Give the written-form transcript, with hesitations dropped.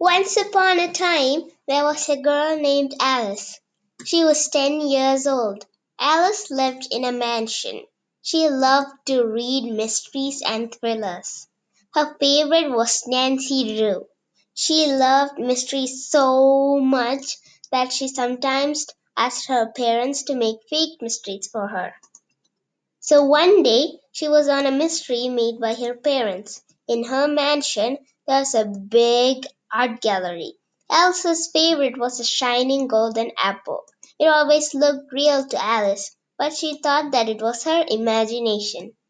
Once upon a time, there was a girl named Alice. She was 10 years old. Alice lived in a mansion. She loved to read mysteries and thrillers. Her favorite was Nancy Drew. She loved mysteries so much that she sometimes asked her parents to make fake mysteries for her. So one day she was on a mystery made by her parents. In her mansion there was a big art gallery. Alice's favorite was a shining golden apple. It always looked real to Alice, but she thought that it was her imagination.